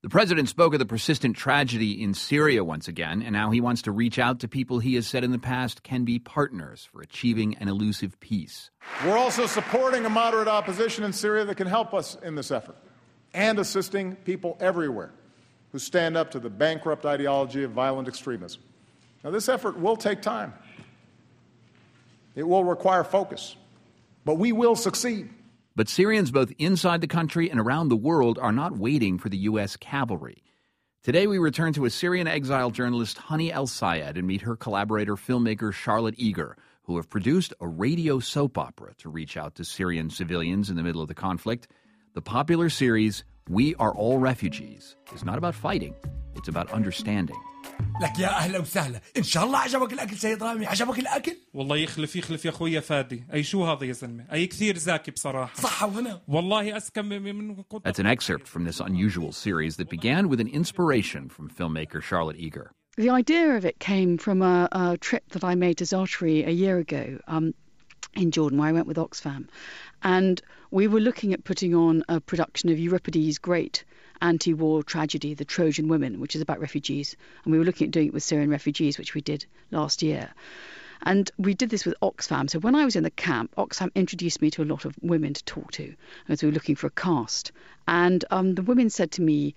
The president spoke of the persistent tragedy in Syria once again, and now he wants to reach out to people he has said in the past can be partners for achieving an elusive peace. We're also supporting a moderate opposition in Syria that can help us in this effort, and assisting people everywhere who stand up to the bankrupt ideology of violent extremism. Now, this effort will take time. It will require focus, but we will succeed. But Syrians both inside the country and around the world are not waiting for the U.S. cavalry. Today we return to a Syrian exile journalist, Hani El-Sayed, and meet her collaborator, filmmaker Charlotte Eager, who have produced a radio soap opera to reach out to Syrian civilians in the middle of the conflict. The popular series, We Are All Refugees, is not about fighting, it's about understanding. لك يا أهلا وسهلا. إن شاء الله عجبك الأكل سيد رامي. عجبك الأكل؟ والله يخلف يا أخويا فادي. أي شو هذا يا زلمة؟ أي كثير زاكي بصراحة. صحة وهنا. والله أسكم من. That's an excerpt from this unusual series that began with an inspiration from filmmaker Charlotte Eager. The idea of it came from a trip that I made to Zaatari a year ago in Jordan, where I went with Oxfam. And we were looking at putting on a production of Euripides' great anti-war tragedy, The Trojan Women, which is about refugees. And we were looking at doing it with Syrian refugees, which we did last year. And we did this with Oxfam. So when I was in the camp, Oxfam introduced me to a lot of women to talk to as we were looking for a cast. And the women said to me,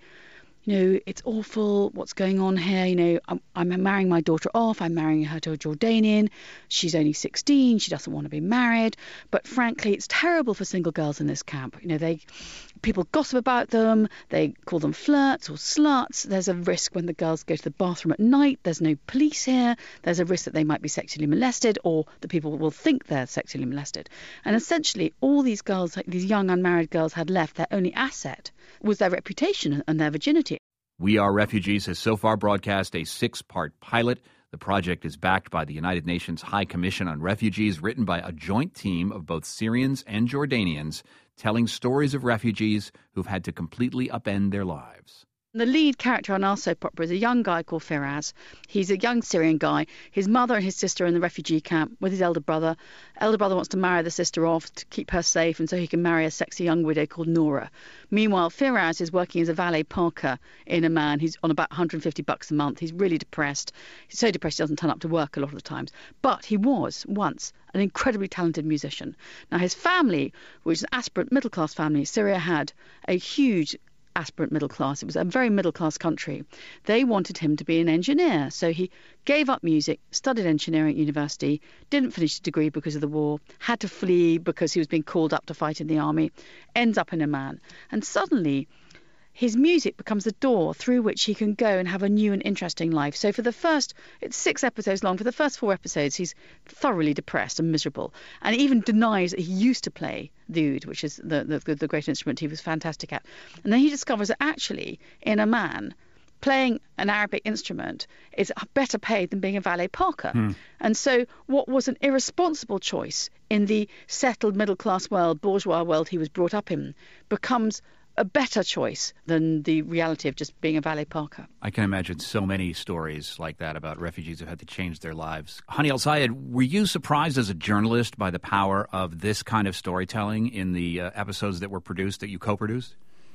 it's awful what's going on here. I'm marrying my daughter off. I'm marrying her to a Jordanian. She's only 16. She doesn't want to be married. But frankly, it's terrible for single girls in this camp. People gossip about them. They call them flirts or sluts. There's a risk when the girls go to the bathroom at night. There's no police here. There's a risk that they might be sexually molested, or the people will think they're sexually molested. And essentially, all these girls, these young unmarried girls, had left. Their only asset was their reputation and their virginity. We Are Refugees has so far broadcast a 6-part pilot. The project is backed by the United Nations High Commission on Refugees, written by a joint team of both Syrians and Jordanians, telling stories of refugees who've had to completely upend their lives. The lead character on our soap opera is a young guy called Firaz. He's a young Syrian guy. His mother and his sister are in the refugee camp with his elder brother. Elder brother wants to marry the sister off to keep her safe, and so he can marry a sexy young widow called Nora. Meanwhile, Firaz is working as a valet parker in Amman. He's on about $150 a month. He's really depressed. He's so depressed he doesn't turn up to work a lot of the times. But he was once an incredibly talented musician. Now, his family, which is an aspirant middle-class family, Syria had a huge aspirant middle class. It was a very middle class country. They wanted him to be an engineer. So he gave up music, studied engineering at university, didn't finish the degree because of the war, had to flee because he was being called up to fight in the army, ends up in Amman. And suddenly his music becomes the door through which he can go and have a new and interesting life. So for the first, it's 6 episodes long, for the first 4 episodes, he's thoroughly depressed and miserable, and even denies that he used to play the oud, which is the great instrument he was fantastic at. And then he discovers that actually, in Amman, playing an Arabic instrument is better paid than being a valet parker. And so what was an irresponsible choice in the settled middle-class world, bourgeois world he was brought up in, becomes a better choice than the reality of just being a valet parker. I can imagine so many stories like that about refugees who had to change their lives. Hani El-Sayed, were you surprised as a journalist by the power of this kind of storytelling in the episodes that were produced, that you co-produced?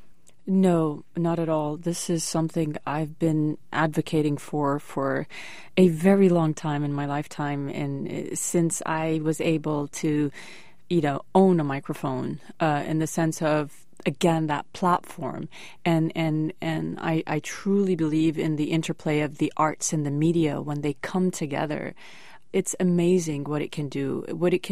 No, not at all. This is something I've been advocating for a very long time in my lifetime, and since I was able to, own a microphone, in the sense of, again, that platform. And I truly believe in the interplay of the arts and the media when they come together. It's amazing what it can do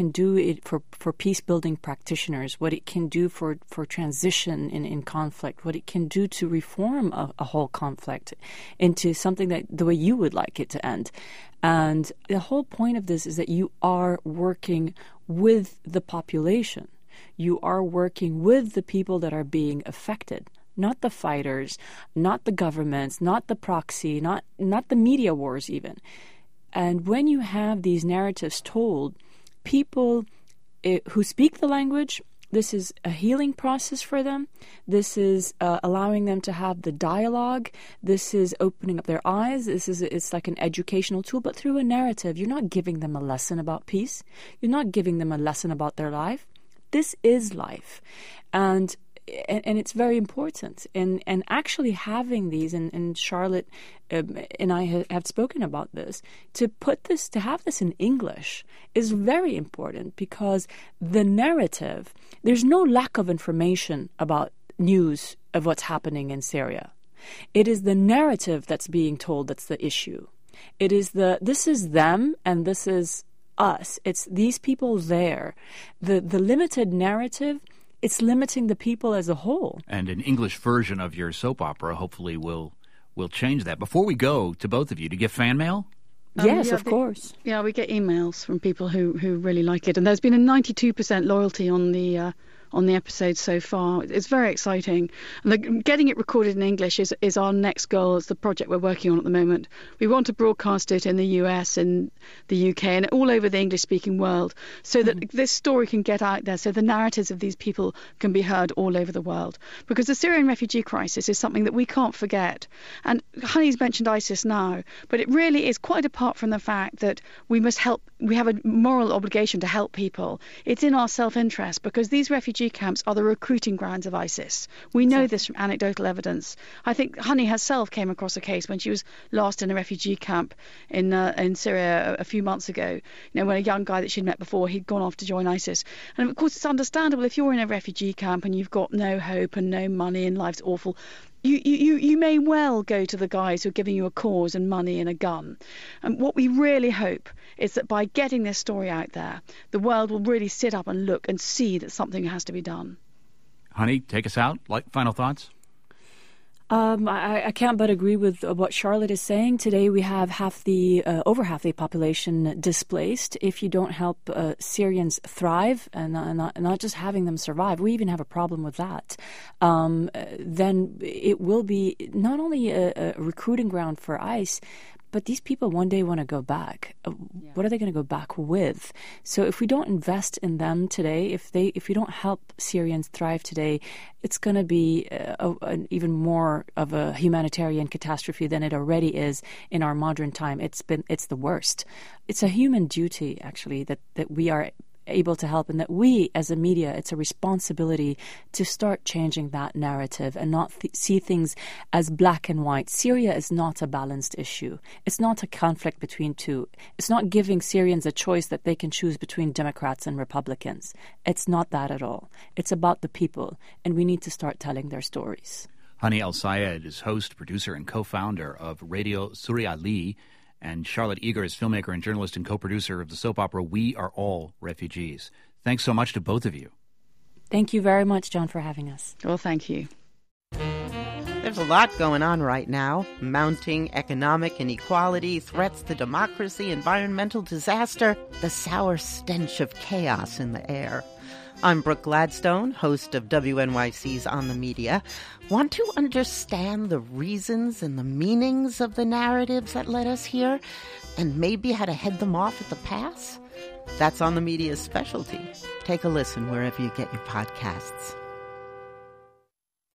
for peace-building practitioners, what it can do for transition in conflict, what it can do to reform a whole conflict into something that the way you would like it to end. And the whole point of this is that you are working with the population. You are working with the people that are being affected, not the fighters, not the governments, not the proxy, not the media wars even. And when you have these narratives told, people who speak the language, this is a healing process for them. This is allowing them to have the dialogue. This is opening up their eyes. It's like an educational tool, but through a narrative. You're not giving them a lesson about peace. You're not giving them a lesson about their life. This is life. And and it's very important. And actually having these, and Charlotte and I have spoken about this, to have this in English is very important, because the narrative, there's no lack of information about news of what's happening in Syria. It is the narrative that's being told that's the issue. It is this is them and this is us. It's these people there. The limited narrative, it's limiting the people as a whole. And an English version of your soap opera hopefully will change that. Before we go to both of you, do you get fan mail? Yes, of course. Yeah, we get emails from people who really like it. And there's been a 92% loyalty on the episode so far. It's very exciting. And getting it recorded in English is our next goal. It's the project we're working on at the moment. We want to broadcast it in the US, in the UK, and all over the English-speaking world, so that this story can get out there, so the narratives of these people can be heard all over the world. Because the Syrian refugee crisis is something that we can't forget. And Honey's mentioned ISIS now, but it really is quite apart from the fact that we must help. We have a moral obligation to help people. It's in our self-interest, because these refugee camps are the recruiting grounds of ISIS. We know this from anecdotal evidence. I think Honey herself came across a case when she was last in a refugee camp in Syria a few months ago. When a young guy that she'd met before, he'd gone off to join ISIS. And of course, it's understandable if you're in a refugee camp and you've got no hope and no money and life's awful. You may well go to the guys who are giving you a cause and money and a gun. And what we really hope is that by getting this story out there, the world will really sit up and look and see that something has to be done. Honey, take us out. Final thoughts? I can't but agree with what Charlotte is saying. Today we have over half the population displaced. If you don't help Syrians thrive and not just having them survive, we even have a problem with that, then it will be not only a recruiting ground for ICE, but these people one day want to go back. What are they going to go back with? So if we don't invest in them today, if we don't help Syrians thrive today, it's going to be even more of a humanitarian catastrophe than it already is in our modern time. It's the worst. It's a human duty, actually, that we are able to help, and that we as a media, it's a responsibility to start changing that narrative and not see things as black and white. Syria is not a balanced issue. It's not a conflict between two. It's not giving Syrians a choice that they can choose between Democrats and Republicans. It's not that at all. It's about the people, and we need to start telling their stories. Honey El-Sayed is host, producer, and co-founder of Radio Surreali, and Charlotte Eager is filmmaker and journalist and co-producer of the soap opera We Are All Refugees. Thanks so much to both of you. Thank you very much, John, for having us. Well, thank you. There's a lot going on right now. Mounting economic inequality, threats to democracy, environmental disaster, the sour stench of chaos in the air. I'm Brooke Gladstone, host of WNYC's On the Media. Want to understand the reasons and the meanings of the narratives that led us here, and maybe how to head them off at the pass? That's On the Media's specialty. Take a listen wherever you get your podcasts.